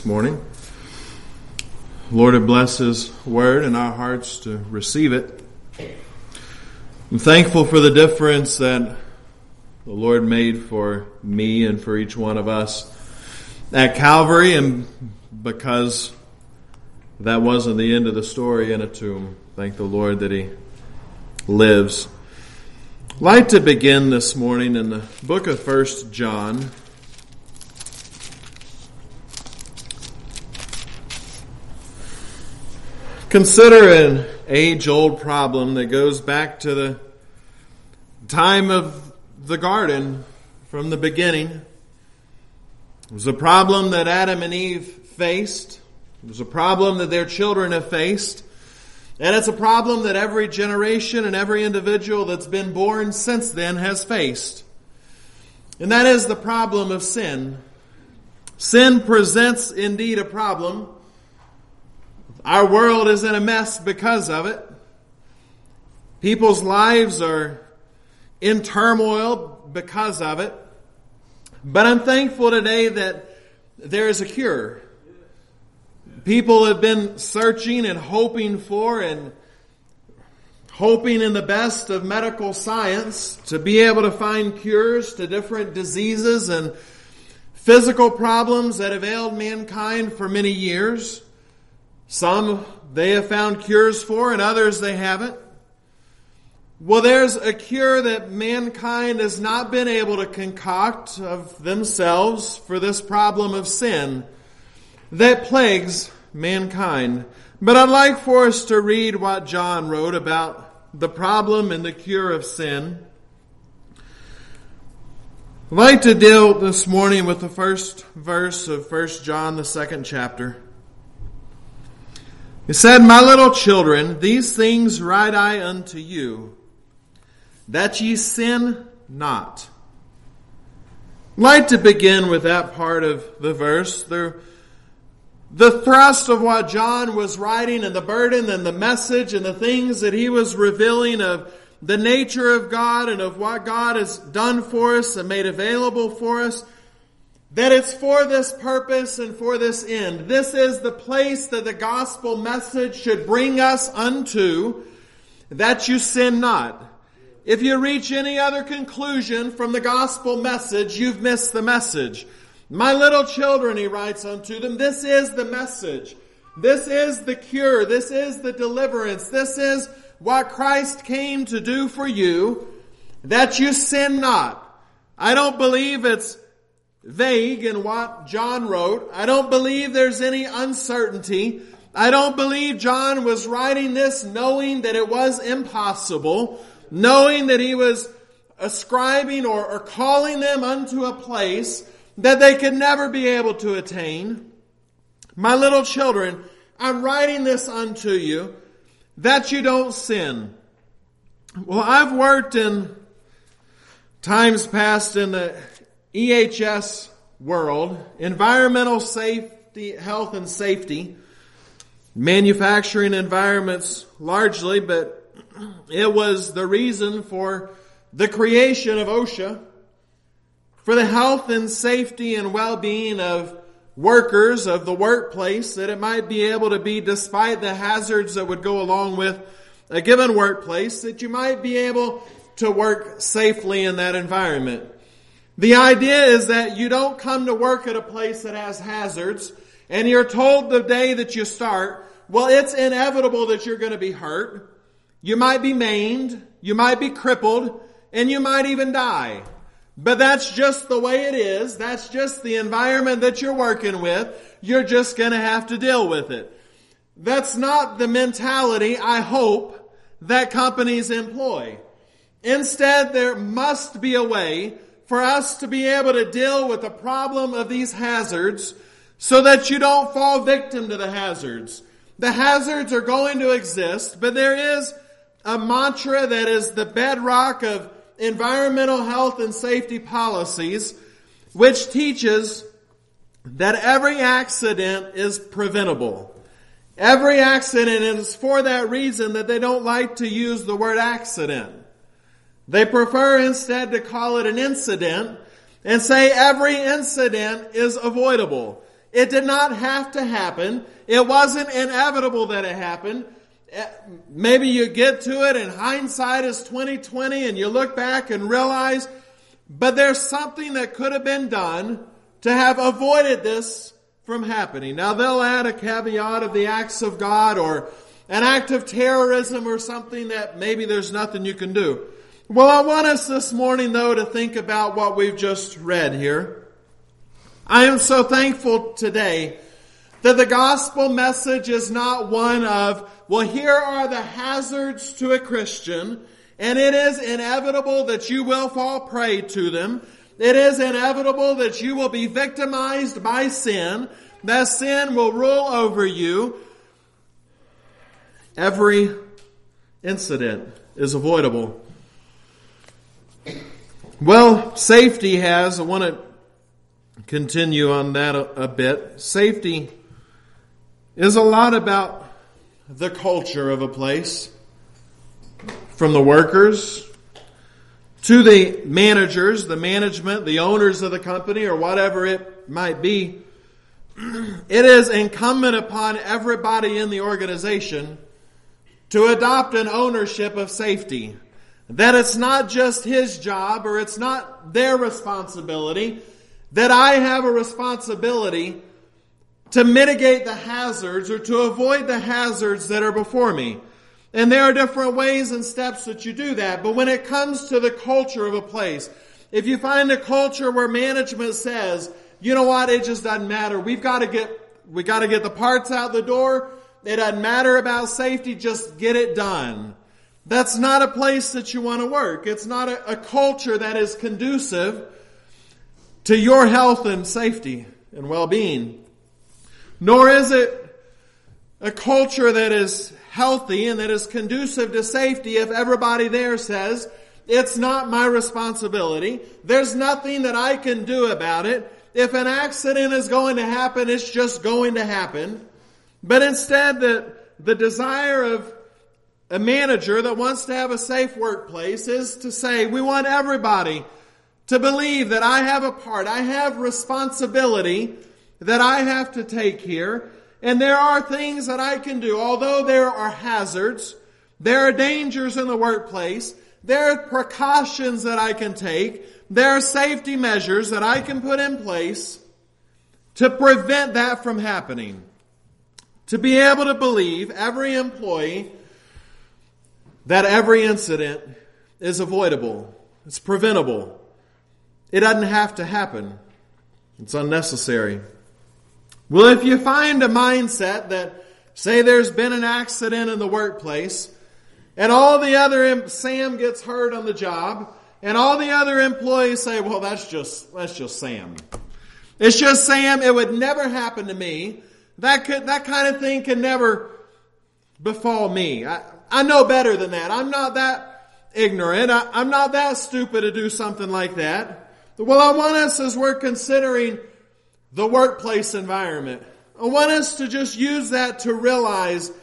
Morning. Lord, bless His Word in our hearts to receive it. I'm thankful for the difference that the Lord made for me and for each one of us at Calvary, and because that wasn't the end of the story in a tomb. Thank the Lord that He lives. I'd like to begin this morning in the book of 1 John. Consider an age-old problem that goes back to the time of the garden from the beginning. It was a problem that Adam and Eve faced. It was a problem that their children have faced. And it's a problem that every generation and every individual that's been born since then has faced. And that is the problem of sin. Sin presents indeed a problem. Our world is in a mess because of it. People's lives are in turmoil because of it. But I'm thankful today that there is a cure. People have been searching and hoping for and hoping in the best of medical science to be able to find cures to different diseases and physical problems that have ailed mankind for many years. Some they have found cures for, and others they haven't. Well, there's a cure that mankind has not been able to concoct of themselves for this problem of sin that plagues mankind. But I'd like for us to read what John wrote about the problem and the cure of sin. I'd like to deal this morning with the first verse of 1 John, the 2nd chapter. He said, "My little children, these things write I unto you, that ye sin not." I'd like to begin with that part of the verse. The thrust of what John was writing and the burden and the message and the things that he was revealing of the nature of God and of what God has done for us and made available for us, that it's for this purpose and for this end. This is the place that the gospel message should bring us unto, that you sin not. If you reach any other conclusion from the gospel message, you've missed the message. My little children, he writes unto them, this is the message. This is the cure. This is the deliverance. This is what Christ came to do for you, that you sin not. I don't believe it's vague in what John wrote. I don't believe there's any uncertainty. I don't believe John was writing this knowing that it was impossible, knowing that he was ascribing or calling them unto a place that they could never be able to attain. My little children, I'm writing this unto you that you don't sin. Well, I've worked in times past in the EHS world, environmental safety, health and safety, manufacturing environments largely, but it was the reason for the creation of OSHA, for the health and safety and well-being of workers of the workplace, that it might be able to be, despite the hazards that would go along with a given workplace, that you might be able to work safely in that environment. The idea is that you don't come to work at a place that has hazards, and you're told the day that you start, well, it's inevitable that you're going to be hurt. You might be maimed, you might be crippled, and you might even die. But that's just the way it is. That's just the environment that you're working with. You're just going to have to deal with it. That's not the mentality, I hope, that companies employ. Instead, there must be a way for us to be able to deal with the problem of these hazards so that you don't fall victim to the hazards. The hazards are going to exist, but there is a mantra that is the bedrock of environmental health and safety policies, which teaches that every accident is preventable. Every accident is for that reason that they don't like to use the word accident. They prefer instead to call it an incident and say every incident is avoidable. It did not have to happen. It wasn't inevitable that it happened. Maybe you get to it and hindsight is 20/20 and you look back and realize, but there's something that could have been done to have avoided this from happening. Now they'll add a caveat of the acts of God or an act of terrorism or something that maybe there's nothing you can do. Well, I want us this morning though to think about what we've just read here. I am so thankful today that the gospel message is not one of, well, here are the hazards to a Christian, and it is inevitable that you will fall prey to them. It is inevitable that you will be victimized by sin, that sin will rule over you. Every incident is avoidable. Well, safety has, I want to continue on that a bit. Safety is a lot about the culture of a place. From the workers to the managers, the management, the owners of the company, or whatever it might be. It is incumbent upon everybody in the organization to adopt an ownership of safety. That it's not just his job or it's not their responsibility. That I have a responsibility to mitigate the hazards or to avoid the hazards that are before me. And there are different ways and steps that you do that. But when it comes to the culture of a place, if you find a culture where management says, you know what, it just doesn't matter. We got to get the parts out the door. It doesn't matter about safety. Just get it done. That's not a place that you want to work. It's not a culture that is conducive to your health and safety and well-being. Nor is it a culture that is healthy and that is conducive to safety if everybody there says, it's not my responsibility. There's nothing that I can do about it. If an accident is going to happen, it's just going to happen. But instead, the desire of a manager that wants to have a safe workplace is to say, we want everybody to believe that I have a part, I have responsibility that I have to take here. And there are things that I can do. Although there are hazards, there are dangers in the workplace, there are precautions that I can take, there are safety measures that I can put in place to prevent that from happening. To be able to believe, every employee, that every incident is avoidable. It's preventable. It doesn't have to happen. It's unnecessary. Well, if you find a mindset that, say there's been an accident in the workplace, and all the other, Sam gets hurt on the job, and all the other employees say, well, that's just Sam. It's just Sam. It would never happen to me. That kind of thing can never befall me. I know better than that. I'm not that ignorant. I'm not that stupid to do something like that. Well, I want us, as we're considering the workplace environment, I want us to just use that to realize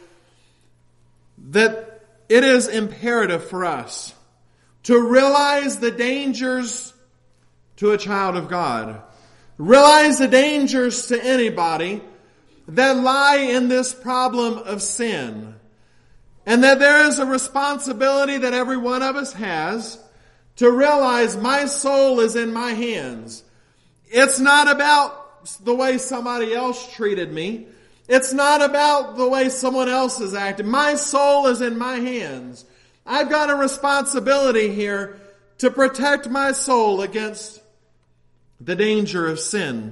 that it is imperative for us to realize the dangers to a child of God. Realize the dangers to anybody that lie in this problem of sin. And that there is a responsibility that every one of us has to realize my soul is in my hands. It's not about the way somebody else treated me. It's not about the way someone else has acted. My soul is in my hands. I've got a responsibility here to protect my soul against the danger of sin.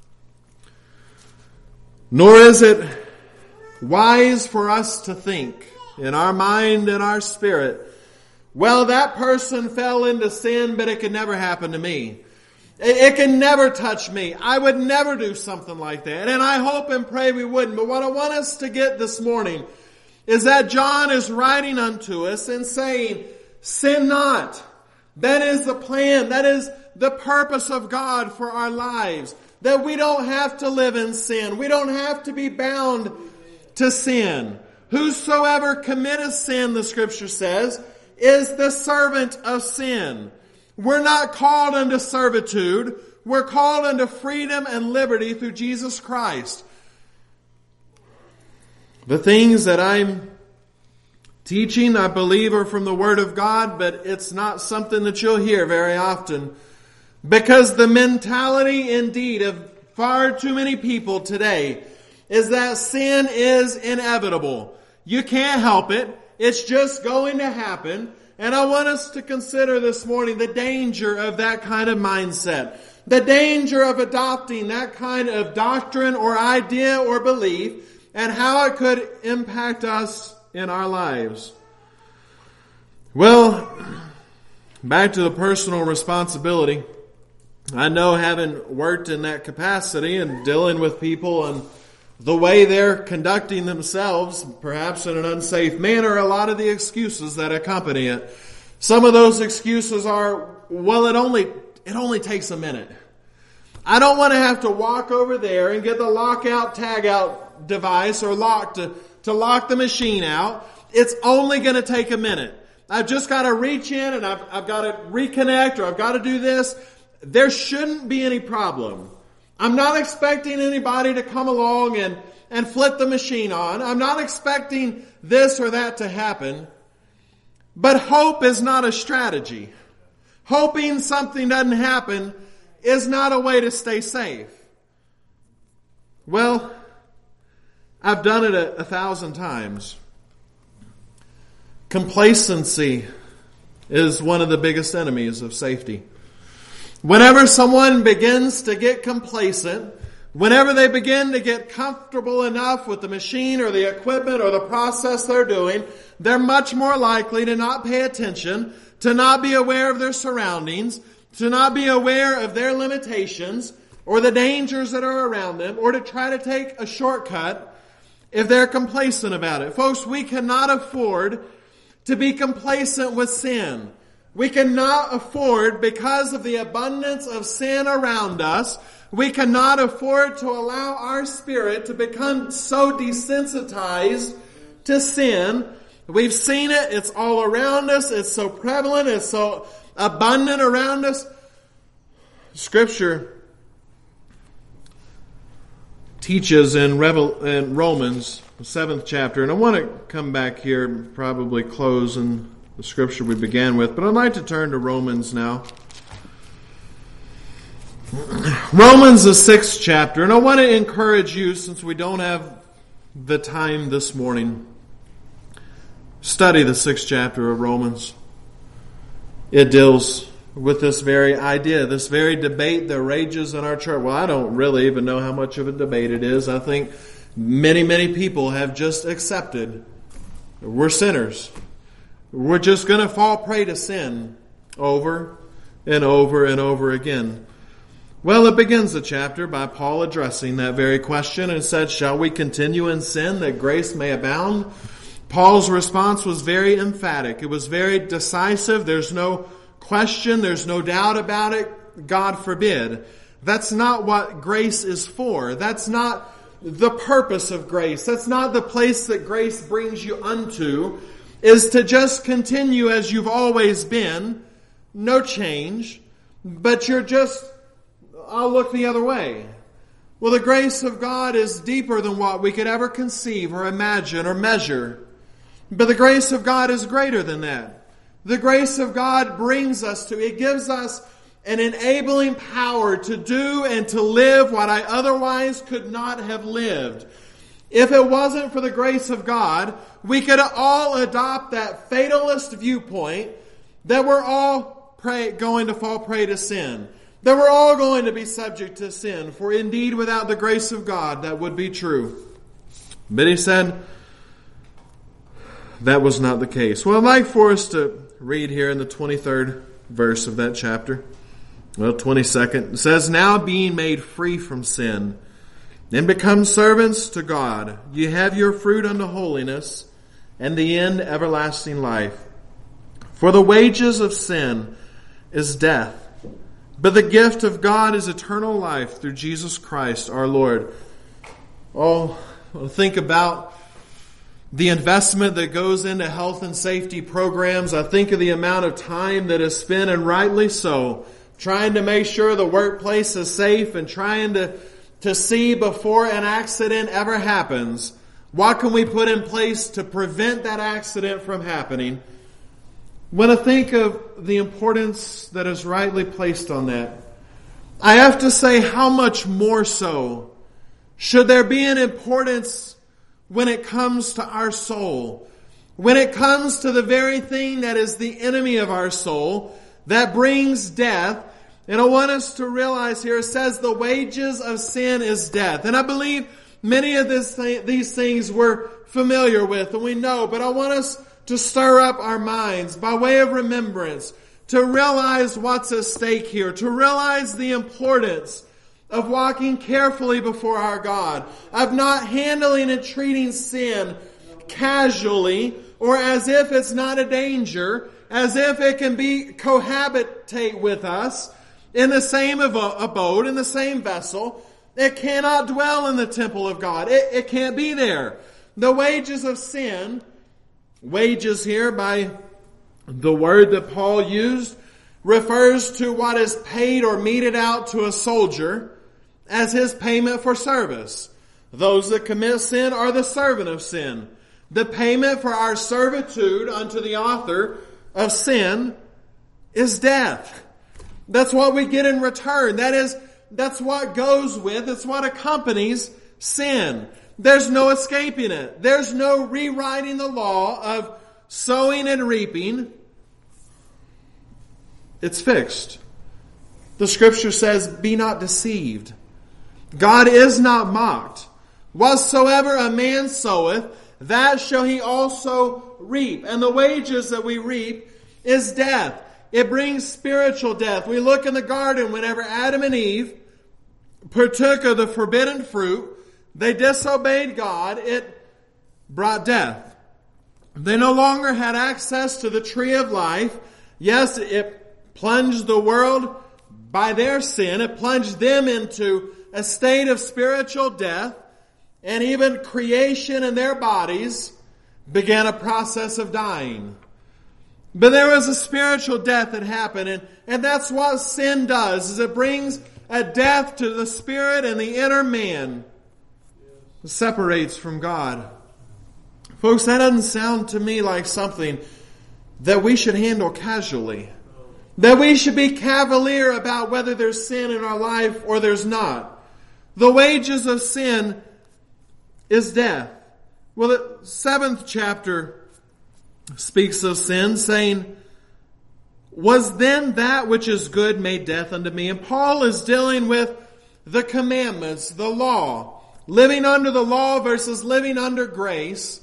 Nor is it wise for us to think in our mind and our spirit, well, that person fell into sin, but it could never happen to me. It can never touch me. I would never do something like that. And I hope and pray we wouldn't. But what I want us to get this morning is that John is writing unto us and saying, sin not. That is the plan. That is the purpose of God for our lives. That we don't have to live in sin. We don't have to be bound to sin. Whosoever committeth sin, the scripture says, is the servant of sin. We're not called unto servitude. We're called unto freedom and liberty through Jesus Christ. The things that I'm teaching, I believe, are from the Word of God, but it's not something that you'll hear very often. Because the mentality, indeed, of far too many people today is that sin is inevitable. You can't help it. It's just going to happen. And I want us to consider this morning the danger of that kind of mindset. The danger of adopting that kind of doctrine or idea or belief, and how it could impact us in our lives. Well, back to the personal responsibility. I know, having worked in that capacity and dealing with people and the way they're conducting themselves, perhaps in an unsafe manner, a lot of the excuses that accompany it. Some of those excuses are, well, it only takes a minute. I don't want to have to walk over there and get the lockout, tagout device or lock to lock the machine out. It's only going to take a minute. I've just got to reach in and I've got to reconnect, or I've got to do this. There shouldn't be any problem. I'm not expecting anybody to come along and flip the machine on. I'm not expecting this or that to happen. But hope is not a strategy. Hoping something doesn't happen is not a way to stay safe. Well, I've done it 1,000 times. Complacency is one of the biggest enemies of safety. Whenever someone begins to get complacent, whenever they begin to get comfortable enough with the machine or the equipment or the process they're doing, they're much more likely to not pay attention, to not be aware of their surroundings, to not be aware of their limitations or the dangers that are around them, or to try to take a shortcut if they're complacent about it. Folks, we cannot afford to be complacent with sin. We cannot afford, because of the abundance of sin around us, we cannot afford to allow our spirit to become so desensitized to sin. We've seen it. It's all around us. It's so prevalent. It's so abundant around us. Scripture teaches in Romans, the 7th chapter, and I want to come back here and probably close in the scripture we began with, but I'd like to turn to Romans now. Romans, the 6th chapter, and I want to encourage you, since we don't have the time this morning, study the 6th chapter of Romans. It deals with this very idea, this very debate that rages in our church. Well, I don't really even know how much of a debate it is. I think many people have just accepted we're sinners. We're just going to fall prey to sin over and over and over again. Well, it begins the chapter by Paul addressing that very question and said, shall we continue in sin that grace may abound? Paul's response was very emphatic. It was very decisive. There's no question. There's no doubt about it. God forbid. That's not what grace is for. That's not the purpose of grace. That's not the place that grace brings you unto, is to just continue as you've always been. No change. But you're just, I'll look the other way. Well, the grace of God is deeper than what we could ever conceive or imagine or measure. But the grace of God is greater than that. The grace of God brings us to, it gives us an enabling power to do and to live what I otherwise could not have lived. If it wasn't for the grace of God, we could all adopt that fatalist viewpoint that we're all going to fall prey to sin. That we're all going to be subject to sin. For indeed, without the grace of God, that would be true. But he said that was not the case. Well, I'd like for us to read here in the 23rd verse of that chapter. Well, 22nd. It says, now being made free from sin, and become servants to God, ye have your fruit unto holiness, and the end everlasting life. For the wages of sin is death, but the gift of God is eternal life through Jesus Christ our Lord. Oh, think about the investment that goes into health and safety programs. I think of the amount of time that is spent, and rightly so, trying to make sure the workplace is safe and trying to see before an accident ever happens, what can we put in place to prevent that accident from happening? When I think of the importance that is rightly placed on that, I have to say, how much more so should there be an importance when it comes to our soul? When it comes to the very thing that is the enemy of our soul, that brings death. And I want us to realize here, it says the wages of sin is death. And I believe many of these things we're familiar with and we know, but I want us to stir up our minds by way of remembrance, to realize what's at stake here, to realize the importance of walking carefully before our God, of not handling and treating sin casually or as if it's not a danger, as if it can be cohabitate with us in the same abode, in the same vessel. It cannot dwell in the temple of God. It can't be there. The wages of sin, wages here by the word that Paul used, refers to what is paid or meted out to a soldier as his payment for service. Those that commit sin are the servant of sin. The payment for our servitude unto the author of sin is death. That's what we get in return. That's what goes with, it's what accompanies sin. There's no escaping it. There's no rewriting the law of sowing and reaping. It's fixed. The scripture says, be not deceived. God is not mocked. Whatsoever a man soweth, that shall he also reap. And the wages that we reap is death. It brings spiritual death. We look in the garden whenever Adam and Eve partook of the forbidden fruit, they disobeyed God, it brought death. They no longer had access to the tree of life. Yes, it plunged the world by their sin. It plunged them into a state of spiritual death. And even creation in their bodies began a process of dying. But there was a spiritual death that happened. And that's what sin does, is it brings a death to the spirit and the inner man. It separates from God. Folks, that doesn't sound to me like something that we should handle casually. That we should be cavalier about whether there's sin in our life or there's not. The wages of sin is death. Well, the 7th chapter speaks of sin, saying, was then that which is good made death unto me? And Paul is dealing with the commandments, the law. Living under the law versus living under grace.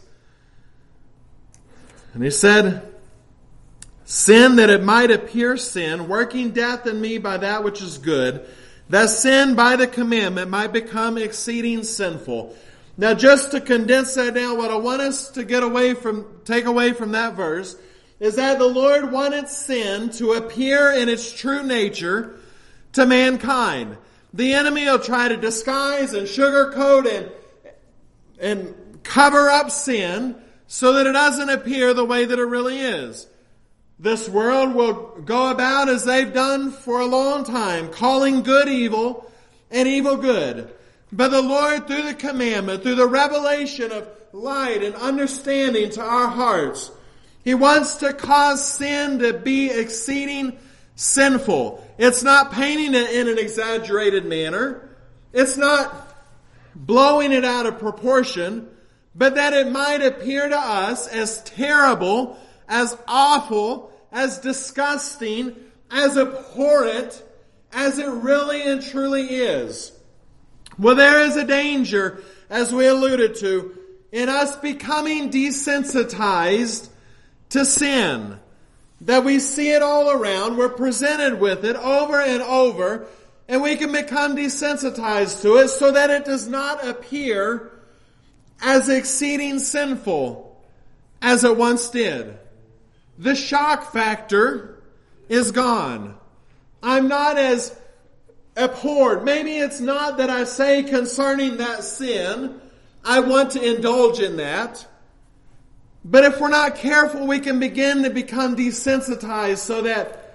And he said, sin that it might appear sin, working death in me by that which is good, that sin by the commandment might become exceeding sinful. Now, just to condense that down, what I want us to take away from that verse is that the Lord wanted sin to appear in its true nature to mankind. The enemy will try to disguise and sugarcoat and cover up sin so that it doesn't appear the way that it really is. This world will go about as they've done for a long time, calling good evil and evil good. But the Lord, through the commandment, through the revelation of light and understanding to our hearts, He wants to cause sin to be exceeding sinful. It's not painting it in an exaggerated manner. It's not blowing it out of proportion, but that it might appear to us as terrible, as awful, as disgusting, as abhorrent as it really and truly is. Well, there is a danger, as we alluded to, in us becoming desensitized to sin. That we see it all around, we're presented with it over and over, and we can become desensitized to it so that it does not appear as exceeding sinful as it once did. The shock factor is gone. I'm not as abhorred. Maybe it's not that I say concerning that sin, I want to indulge in that. But if we're not careful, we can begin to become desensitized so that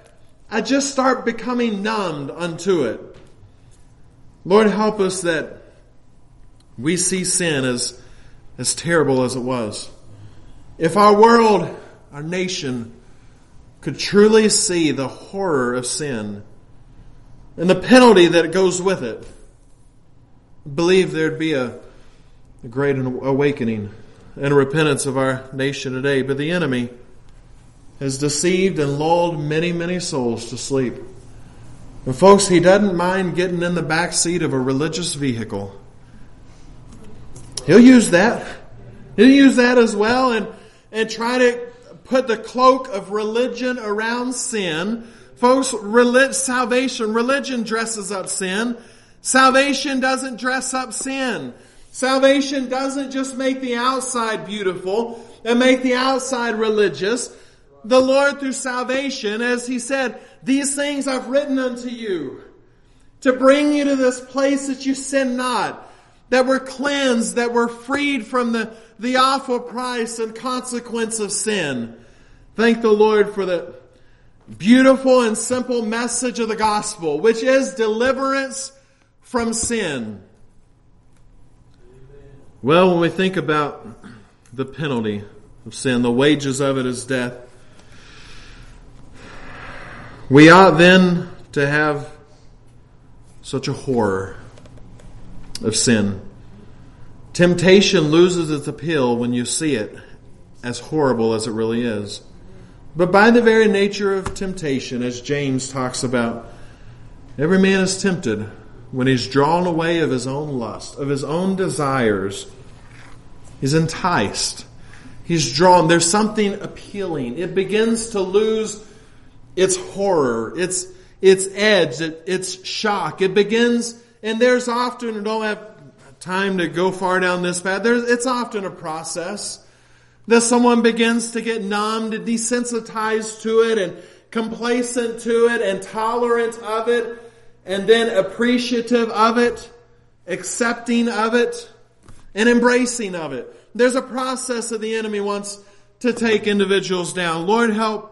I just start becoming numbed unto it. Lord, help us that we see sin as terrible as it was. If our world, our nation, could truly see the horror of sin and the penalty that goes with it, I believe there'd be a great awakening and a repentance of our nation today. But the enemy has deceived and lulled many, many souls to sleep. And folks, he doesn't mind getting in the back seat of a religious vehicle. He'll use that. He'll use that as well and try to put the cloak of religion around sin. Folks, religion dresses up sin. Salvation doesn't dress up sin. Salvation doesn't just make the outside beautiful and make the outside religious. The Lord, through salvation, as He said, these things I've written unto you to bring you to this place that you sin not, that we're cleansed, that we're freed from the awful price and consequence of sin. Thank the Lord for the beautiful and simple message of the gospel, which is deliverance from sin. Well, when we think about the penalty of sin, the wages of it is death, we ought then to have such a horror of sin. Temptation loses its appeal when you see it as horrible as it really is. But by the very nature of temptation, as James talks about, every man is tempted when he's drawn away of his own lust, of his own desires. He's enticed. He's drawn. There's something appealing. It begins to lose its horror, its edge, its shock. It begins, and there's often, I don't have time to go far down this path, it's often a process that someone begins to get numbed and desensitized to it and complacent to it and tolerant of it and then appreciative of it, accepting of it, and embracing of it. There's a process that the enemy wants to take individuals down. Lord, help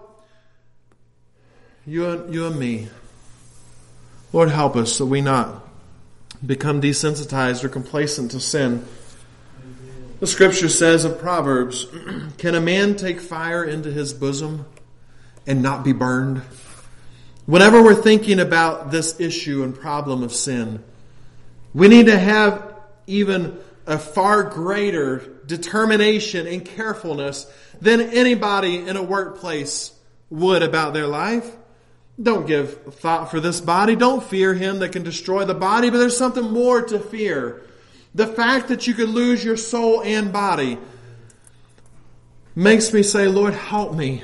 you and me. Lord, help us that we not become desensitized or complacent to sin. The scripture says of Proverbs, can a man take fire into his bosom and not be burned? Whenever we're thinking about this issue and problem of sin, we need to have even a far greater determination and carefulness than anybody in a workplace would about their life. Don't give thought for this body. Don't fear him that can destroy the body, but there's something more to fear. The fact that you could lose your soul and body makes me say, Lord, help me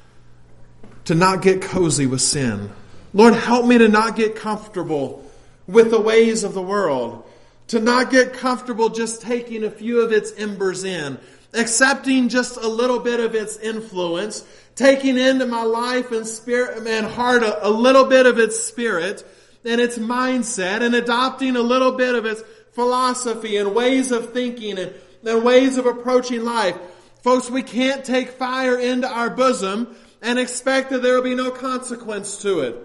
to not get cozy with sin. Lord, help me to not get comfortable with the ways of the world. To not get comfortable just taking a few of its embers in, accepting just a little bit of its influence, taking into my life and spirit and heart a little bit of its spirit and its mindset, and adopting a little bit of its philosophy and ways of thinking and ways of approaching life. Folks, we can't take fire into our bosom and expect that there will be no consequence to it.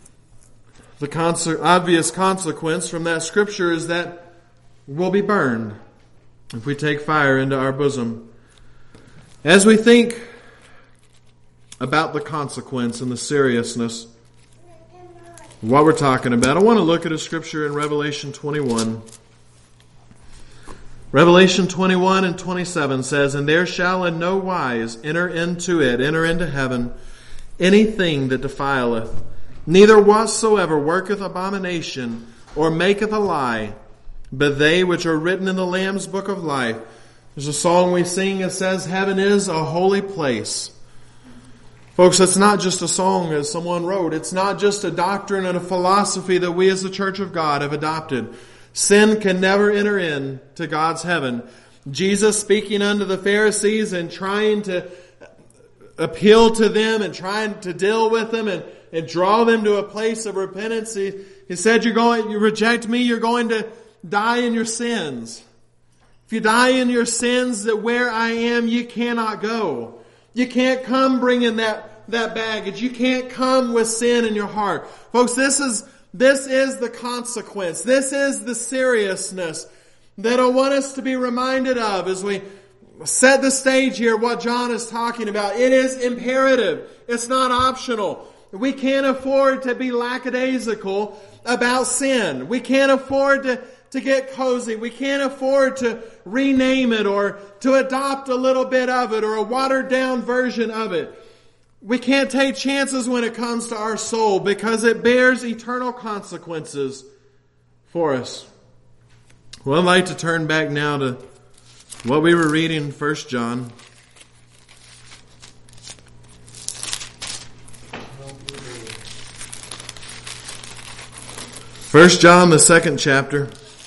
The obvious consequence from that scripture is that we'll be burned if we take fire into our bosom. As we think about the consequence and the seriousness of what we're talking about, I want to look at a scripture in Revelation 21. Revelation 21 and 27 says, and there shall in no wise enter into heaven, anything that defileth, neither whatsoever worketh abomination, or maketh a lie, but they which are written in the Lamb's book of life. There's a song we sing that says, heaven is a holy place. Folks, it's not just a song as someone wrote. It's not just a doctrine and a philosophy that we as the Church of God have adopted. Sin can never enter into God's heaven. Jesus, speaking unto the Pharisees and trying to appeal to them and trying to deal with them and draw them to a place of repentance, he said, you reject me, you're going to die in your sins. If you die in your sins, that where I am, you cannot go. You can't come bringing that that baggage. You can't come with sin in your heart. Folks, this is the consequence. This is the seriousness that I want us to be reminded of as we set the stage here, what John is talking about. It is imperative. It's not optional. We can't afford to be lackadaisical about sin. We can't afford to get cozy. We can't afford to rename it or to adopt a little bit of it or a watered down version of it. We can't take chances when it comes to our soul because it bears eternal consequences for us. Well, I'd like to turn back now to what we were reading in 1 John. 1 John, the 2nd chapter.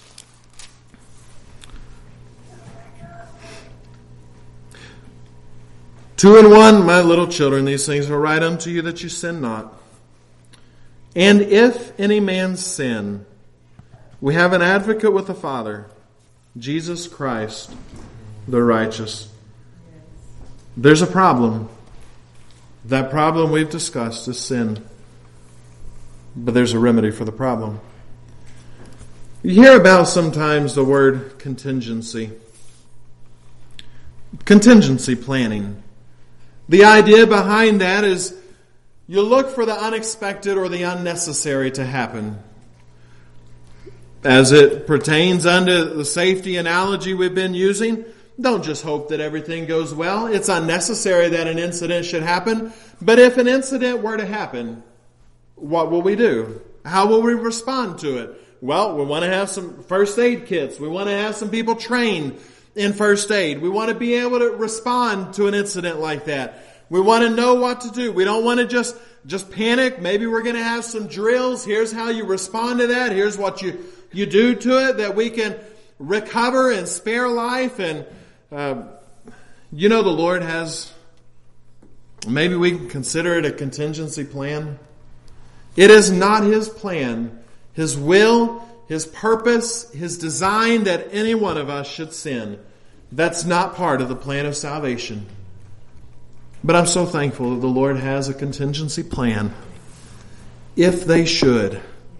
Two and one, my little children, these things are write unto you that you sin not. And if any man sin, we have an advocate with the Father, Jesus Christ, the righteous. There's a problem. That problem we've discussed is sin. But there's a remedy for the problem. You hear about sometimes the word contingency. Contingency planning. The idea behind that is you look for the unexpected or the unnecessary to happen. As it pertains unto the safety analogy we've been using, don't just hope that everything goes well. It's unnecessary that an incident should happen. But if an incident were to happen, what will we do? How will we respond to it? Well, we want to have some first aid kits. We want to have some people trained in first aid. We want to be able to respond to an incident like that. We want to know what to do. We don't want to just panic. Maybe we're going to have some drills. Here's how you respond to that. Here's what you do to it that we can recover and spare life. And, the Lord has, maybe we can consider it a contingency plan. It is not His plan, His will, His purpose, His design that any one of us should sin. That's not part of the plan of salvation. But I'm so thankful that the Lord has a contingency plan. If they should,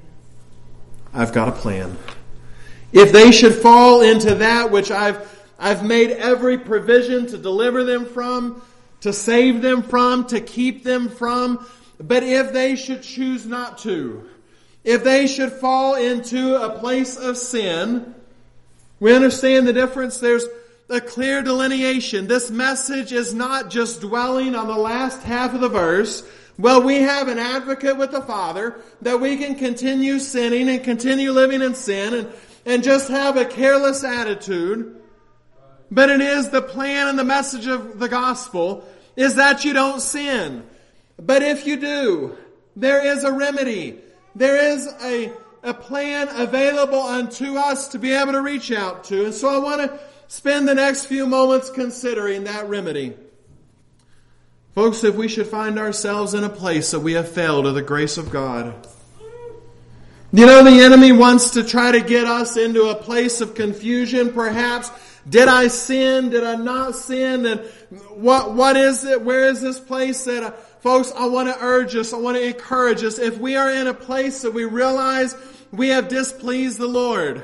I've got a plan. If they should fall into that which I've made every provision to deliver them from, to save them from, to keep them from, but if they should choose not to, if they should fall into a place of sin, we understand the difference. There's a clear delineation. This message is not just dwelling on the last half of the verse. Well, we have an advocate with the Father that we can continue sinning and continue living in sin and just have a careless attitude. But it is the plan and the message of the gospel is that you don't sin. But if you do, there is a remedy. There is a plan available unto us to be able to reach out to. And so I want to spend the next few moments considering that remedy. Folks, if we should find ourselves in a place that we have failed of the grace of God, the enemy wants to try to get us into a place of confusion, perhaps. Did I sin? Did I not sin? And what is it? Where is this place that, folks, I want to urge us, I want to encourage us. If we are in a place that we realize we have displeased the Lord,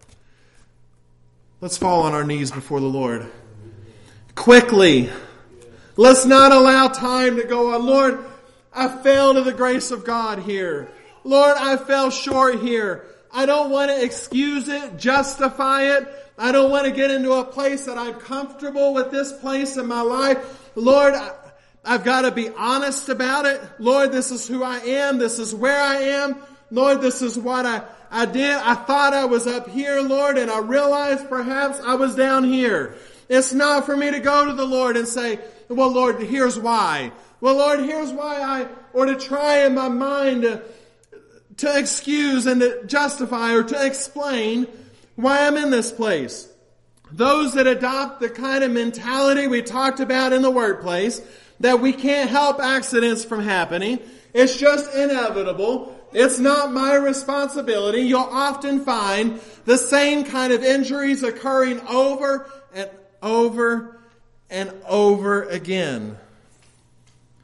let's fall on our knees before the Lord. Quickly. Let's not allow time to go on. Lord, I fell to the grace of God here. Lord, I fell short here. I don't want to excuse it, justify it. I don't want to get into a place that I'm comfortable with this place in my life. Lord, I've got to be honest about it. Lord, this is who I am. This is where I am. Lord, this is what I did. I thought I was up here, Lord, and I realized perhaps I was down here. It's not for me to go to the Lord and say, well, Lord, here's why. Well, Lord, here's why or to try in my mind to excuse and to justify or to explain why I'm in this place. Those that adopt the kind of mentality we talked about in the workplace, that we can't help accidents from happening. It's just inevitable. It's not my responsibility. You'll often find the same kind of injuries occurring over and over and over again.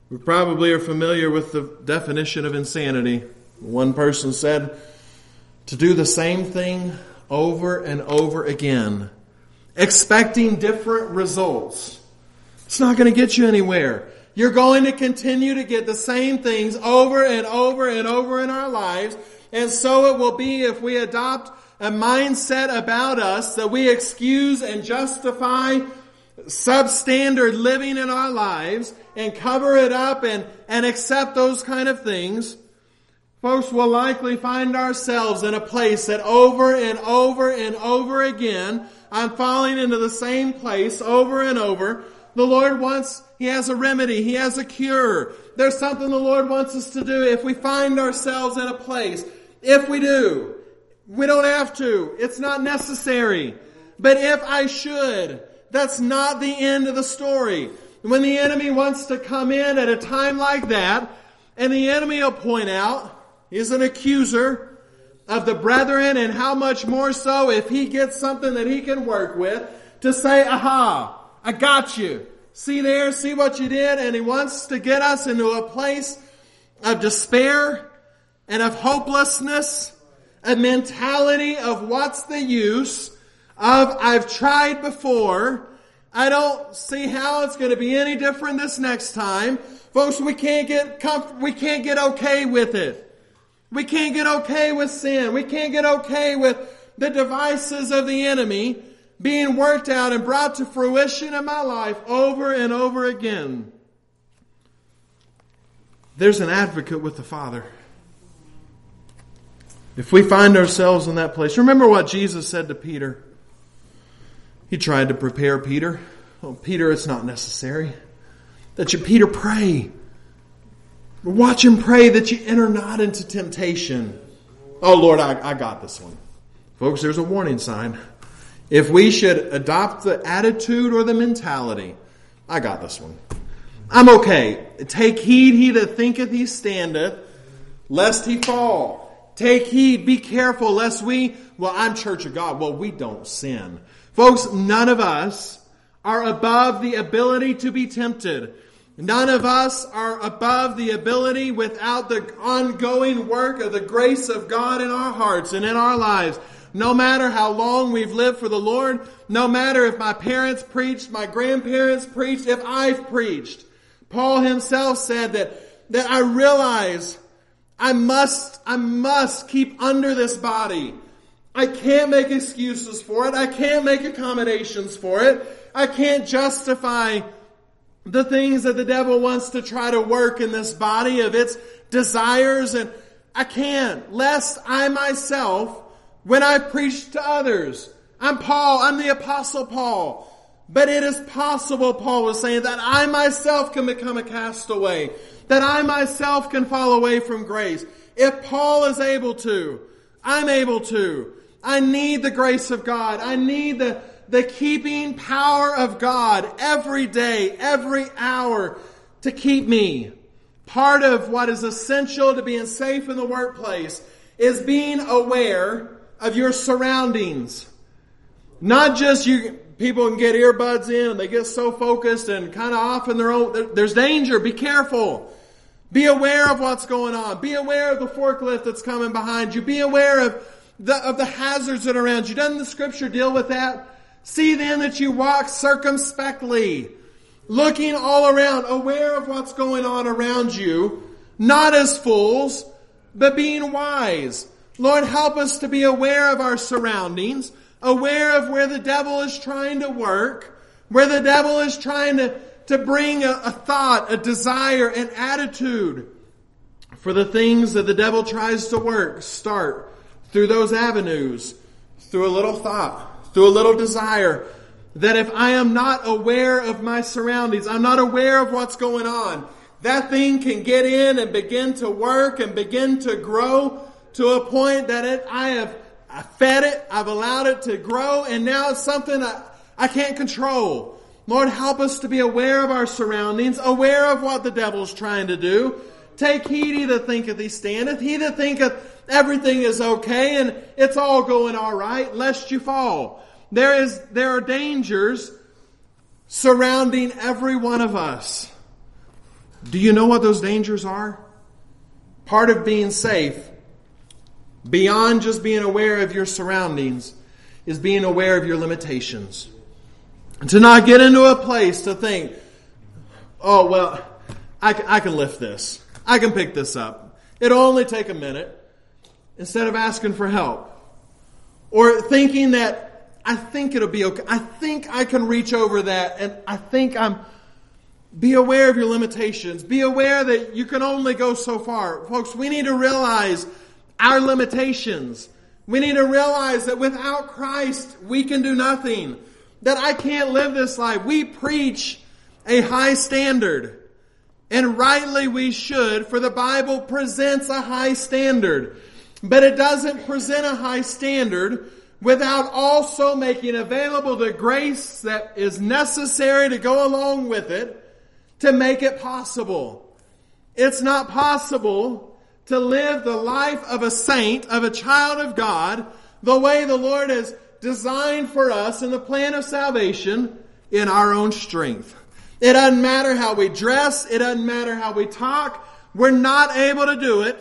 We probably are familiar with the definition of insanity. One person said, to do the same thing over and over again, expecting different results. It's not going to get you anywhere. You're going to continue to get the same things over and over and over in our lives. And so it will be if we adopt a mindset about us that we excuse and justify substandard living in our lives and cover it up and accept those kind of things. Folks, will likely find ourselves in a place that over and over and over again, I'm falling into the same place over and over. The Lord He has a remedy. He has a cure. There's something the Lord wants us to do if we find ourselves in a place. If we do, we don't have to. It's not necessary. But if I should, that's not the end of the story. When the enemy wants to come in at a time like that, and the enemy will point out, he's an accuser of the brethren, and how much more so if he gets something that he can work with to say, aha, I got you. See there, see what you did? And he wants to get us into a place of despair and of hopelessness, a mentality of what's the use of I've tried before. I don't see how it's going to be any different this next time. Folks, we can't get okay with it. We can't get okay with sin. We can't get okay with the devices of the enemy being worked out and brought to fruition in my life over and over again. There's an advocate with the Father. If we find ourselves in that place, remember what Jesus said to Peter. He tried to prepare Peter. Oh, Peter, it's not necessary. Peter, pray. Watch him pray that you enter not into temptation. Oh, Lord, I got this one. Folks, there's a warning sign. If we should adopt the attitude or the mentality, I got this one. I'm okay. Take heed, he that thinketh he standeth, lest he fall. Take heed, be careful, lest I'm Church of God. Well, we don't sin. Folks, none of us are above the ability to be tempted. None of us are above the ability without the ongoing work of the grace of God in our hearts and in our lives. No matter how long we've lived for the Lord, no matter if my parents preached, my grandparents preached, if I've preached. Paul himself said that I realize I must keep under this body. I can't make excuses for it. I can't make accommodations for it. I can't justify the things that the devil wants to try to work in this body of its desires. And I can't, lest I myself, when I preach to others, I'm the Apostle Paul. But it is possible, Paul was saying, that I myself can become a castaway. That I myself can fall away from grace. If Paul is able to, I'm able to. I need the grace of God. I need the keeping power of God every day, every hour to keep me. Part of what is essential to being safe in the workplace is being aware of your surroundings. Not just people can get earbuds in and they get so focused and kind of off in their own. There's danger. Be careful. Be aware of what's going on. Be aware of the forklift that's coming behind you. Be aware of the hazards that are around you. Doesn't the Scripture deal with that? See then that you walk circumspectly, looking all around, aware of what's going on around you, not as fools, but being wise. Lord, help us to be aware of our surroundings, aware of where the devil is trying to work, where the devil is trying to bring a thought, a desire, an attitude for the things that the devil tries to work. Start through those avenues, through a little thought, through a little desire, that if I am not aware of my surroundings, I'm not aware of what's going on, that thing can get in and begin to work and begin to grow to a point that I fed it, I've allowed it to grow, and now it's something I can't control. Lord, help us to be aware of our surroundings, aware of what the devil's trying to do. Take heed, he that thinketh he standeth, he that thinketh everything is okay and it's all going all right, lest you fall. There are dangers surrounding every one of us. Do you know what those dangers are? Part of being safe, beyond just being aware of your surroundings, is being aware of your limitations. To not get into a place to think, oh, well, I can lift this. I can pick this up. It'll only take a minute. Instead of asking for help. Or thinking that, I think it'll be okay. I think I can reach over that. And I think be aware of your limitations. Be aware that you can only go so far. Folks, we need to realize our limitations. We need to realize that without Christ, we can do nothing. That I can't live this life. We preach a high standard. And rightly we should, for the Bible presents a high standard. But it doesn't present a high standard without also making available the grace that is necessary to go along with it to make it possible. It's not possible to live the life of a saint, of a child of God, the way the Lord has designed for us in the plan of salvation in our own strength. It doesn't matter how we dress. It doesn't matter how we talk. We're not able to do it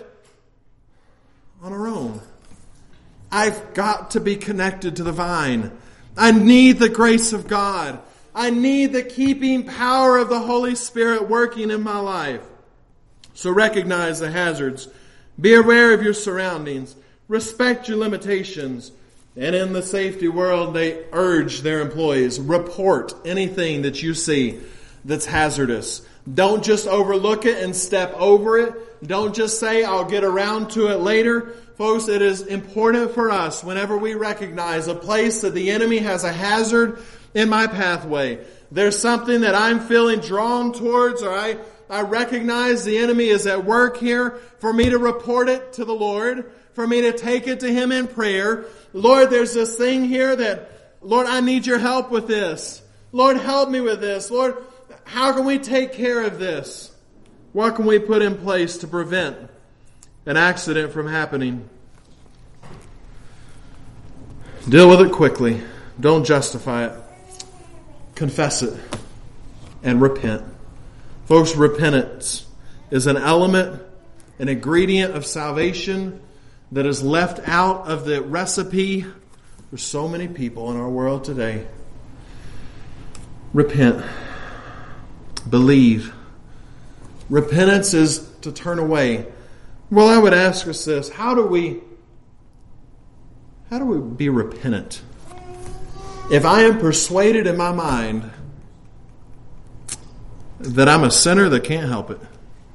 on our own. I've got to be connected to the vine. I need the grace of God. I need the keeping power of the Holy Spirit working in my life. So recognize the hazards. Be aware of your surroundings. Respect your limitations. And in the safety world, they urge their employees, report anything that you see that's hazardous. Don't just overlook it and step over it. Don't just say, I'll get around to it later. Folks, it is important for us whenever we recognize a place that the enemy has a hazard in my pathway. There's something that I'm feeling drawn towards, or I recognize the enemy is at work here, for me to report it to the Lord, for me to take it to Him in prayer. Lord, there's this thing here that, Lord, I need your help with this. Lord, help me with this. Lord, how can we take care of this? What can we put in place to prevent an accident from happening? Deal with it quickly. Don't justify it. Confess it and repent. Folks, repentance is an element, an ingredient of salvation that is left out of the recipe for so many people in our world today. Repent. Believe. Repentance is to turn away. Well, I would ask us this. How do we be repentant? If I am persuaded in my mind that I'm a sinner that can't help it.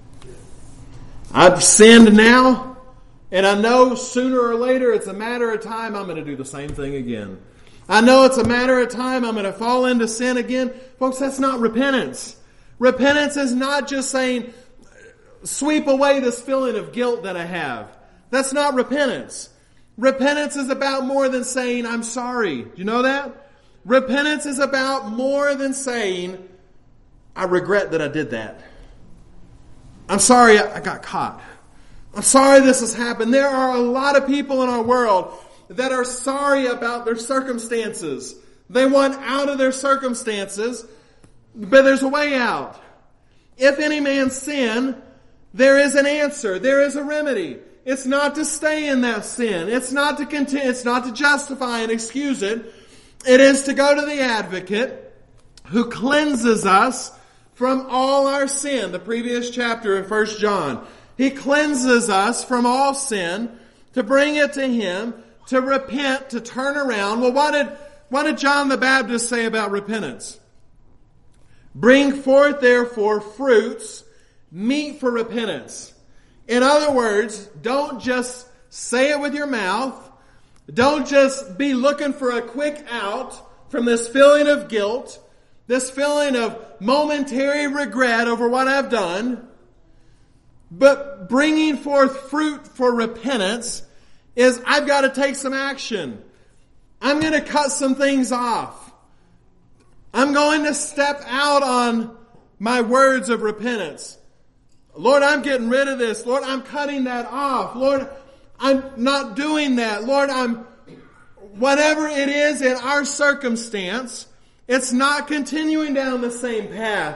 I've sinned now, and I know sooner or later it's a matter of time I'm going to do the same thing again. I know it's a matter of time I'm going to fall into sin again. Folks, that's not repentance. Repentance is not just saying, sweep away this feeling of guilt that I have. That's not repentance. Repentance is about more than saying, I'm sorry. Do you know that? Repentance is about more than saying, I regret that I did that. I'm sorry I got caught. I'm sorry this has happened. There are a lot of people in our world that are sorry about their circumstances. They want out of their circumstances, but there's a way out. If any man sin, there is an answer. There is a remedy. It's not to stay in that sin. It's not to continue. It's not to justify and excuse it. It is to go to the advocate who cleanses us from all our sin. The previous chapter of 1 John. He cleanses us from all sin to bring it to Him, to repent, to turn around. Well, what did John the Baptist say about repentance? Bring forth therefore fruits, meet for repentance. In other words, don't just say it with your mouth. Don't just be looking for a quick out from this feeling of guilt, this feeling of momentary regret over what I've done. But bringing forth fruit for repentance is I've got to take some action. I'm going to cut some things off. I'm going to step out on my words of repentance. Lord, I'm getting rid of this. Lord, I'm cutting that off. Lord, I'm not doing that. Lord, whatever it is in our circumstance, it's not continuing down the same path.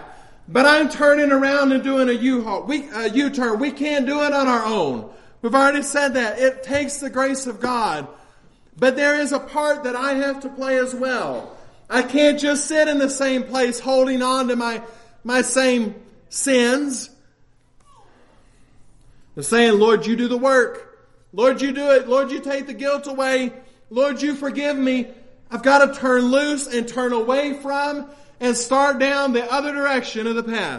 But I'm turning around and doing a U-turn. We can't do it on our own. We've already said that. It takes the grace of God. But there is a part that I have to play as well. I can't just sit in the same place holding on to my same sins. They're saying, Lord, you do the work. Lord, you do it. Lord, you take the guilt away. Lord, you forgive me. I've got to turn loose and turn away from and start down the other direction of the path.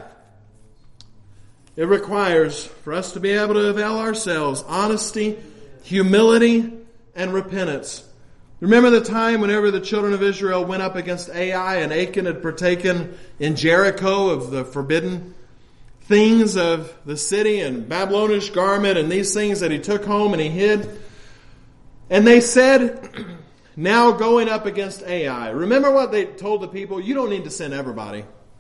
It requires for us to be able to avail ourselves honesty, humility, and repentance. Remember the time whenever the children of Israel went up against Ai and Achan had partaken in Jericho of the forbidden things of the city and Babylonish garment and these things that he took home and he hid. And they said, now going up against Ai. Remember what they told the people? You don't need to send everybody.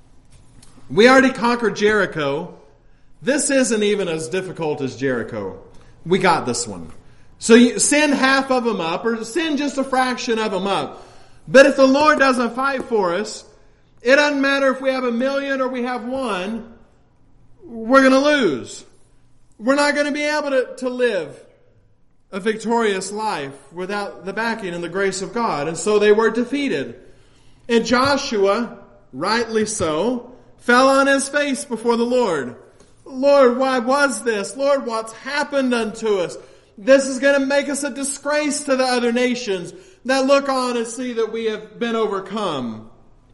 We already conquered Jericho. This isn't even as difficult as Jericho. We got this one. So you send half of them up or send just a fraction of them up. But if the Lord doesn't fight for us, it doesn't matter if we have 1,000,000 or we have 1, we're going to lose. We're not going to be able to live a victorious life without the backing and the grace of God. And so they were defeated. And Joshua, rightly so, fell on his face before the Lord. Lord, why was this? Lord, what's happened unto us? This is going to make us a disgrace to the other nations that look on and see that we have been overcome.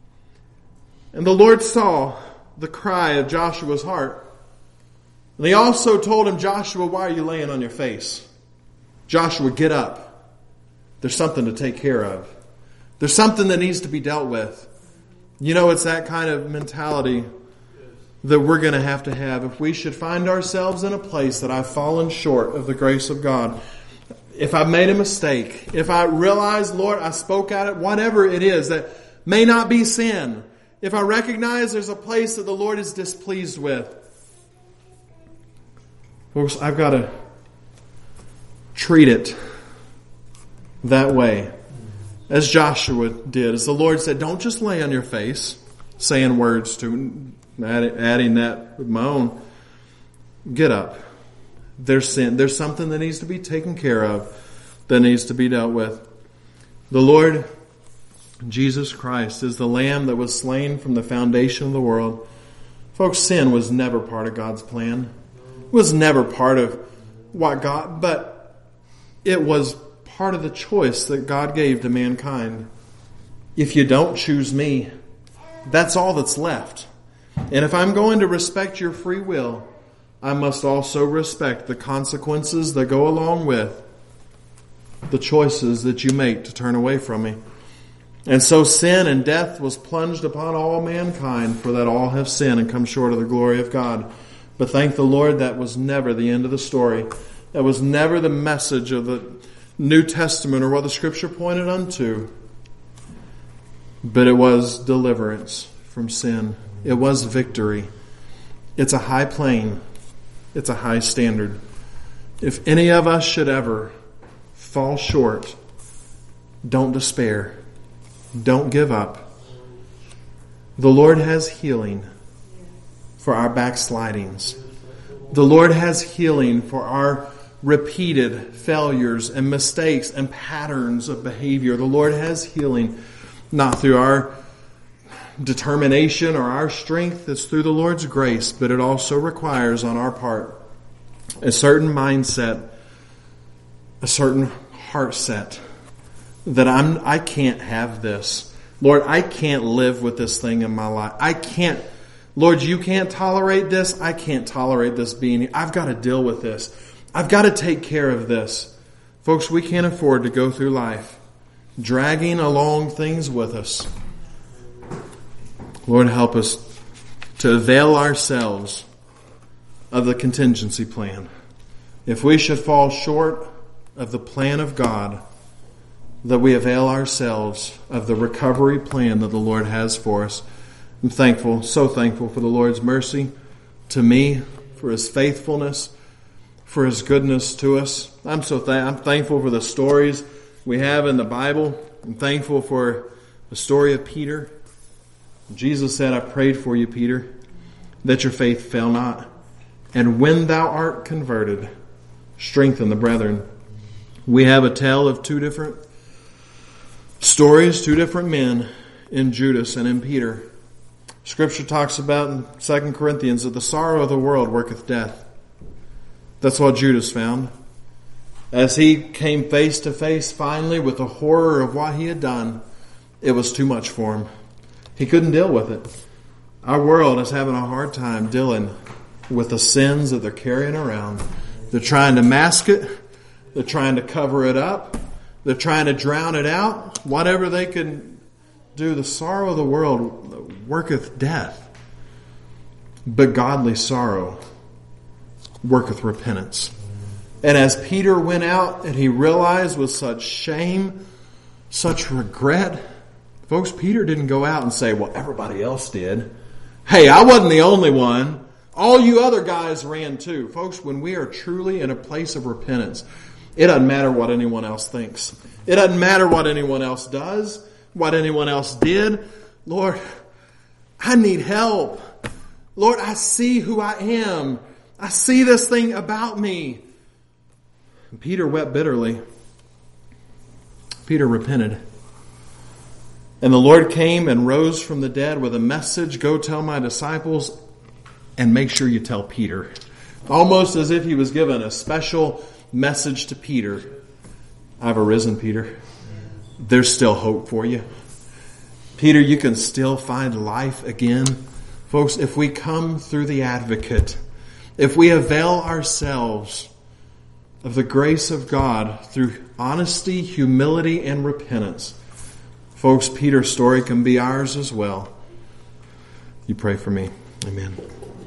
And the Lord saw the cry of Joshua's heart. And he also told him, Joshua, why are you laying on your face? Joshua, get up. There's something to take care of. There's something that needs to be dealt with. You know, it's that kind of mentality that we're going to have if we should find ourselves in a place that I've fallen short of the grace of God. If I've made a mistake, if I realize, Lord, I spoke at it, whatever it is that may not be sin, if I recognize there's a place that the Lord is displeased with, folks, I've got to treat it that way. As Joshua did, as the Lord said, don't just lay on your face, saying words to adding that with my own. Get up. There's sin. There's something that needs to be taken care of, that needs to be dealt with. The Lord Jesus Christ is the Lamb that was slain from the foundation of the world. Folks, sin was never part of God's plan. It was never part of what God, but it was part of the choice that God gave to mankind. If you don't choose me, that's all that's left. And if I'm going to respect your free will, I must also respect the consequences that go along with the choices that you make to turn away from me. And so sin and death was plunged upon all mankind, for that all have sinned and come short of the glory of God. But thank the Lord, that was never the end of the story. That was never the message of the New Testament or what the Scripture pointed unto. But it was deliverance from sin. It was victory. It's a high plane. It's a high standard. If any of us should ever fall short, don't despair. Don't give up. The Lord has healing for our backslidings. The Lord has healing for our repeated failures and mistakes and patterns of behavior. The Lord has healing not through our determination or our strength. It's through the Lord's grace, but it also requires on our part a certain mindset, a certain heart set that I can't have this. Lord, I can't live with this thing in my life. I can't. Lord, you can't tolerate this. I can't tolerate this being here. I've got to deal with this. I've got to take care of this. Folks, we can't afford to go through life dragging along things with us. Lord, help us to avail ourselves of the contingency plan. If we should fall short of the plan of God, that we avail ourselves of the recovery plan that the Lord has for us. I'm thankful, so thankful for the Lord's mercy to me, for His faithfulness, for His goodness to us. I'm thankful for the stories we have in the Bible. I'm thankful for the story of Peter. Jesus said, I prayed for you, Peter. that your faith fail not. And when thou art converted, strengthen the brethren. We have a tale of two different stories, two different men in Judas and in Peter. Scripture talks about in 2 Corinthians that the sorrow of the world worketh death. That's what Judas found. As he came face to face finally with the horror of what he had done, it was too much for him. He couldn't deal with it. Our world is having a hard time dealing with the sins that they're carrying around. They're trying to mask it. They're trying to cover it up. They're trying to drown it out. Whatever they can do. The sorrow of the world worketh death. But godly sorrow worketh repentance. And as Peter went out and he realized with such shame, such regret, folks, Peter didn't go out and say, well, everybody else did. Hey, I wasn't the only one. All you other guys ran too. Folks, when we are truly in a place of repentance, it doesn't matter what anyone else thinks. It doesn't matter what anyone else does, what anyone else did. Lord, I need help. Lord, I see who I am. I see this thing about me. And Peter wept bitterly. Peter repented. And the Lord came and rose from the dead with a message, go tell my disciples, and make sure you tell Peter. Almost as if he was given a special message to Peter. I've arisen, Peter. There's still hope for you. Peter, you can still find life again. Folks, if we come through the advocate, if we avail ourselves of the grace of God through honesty, humility, and repentance, folks, Peter's story can be ours as well. You pray for me. Amen.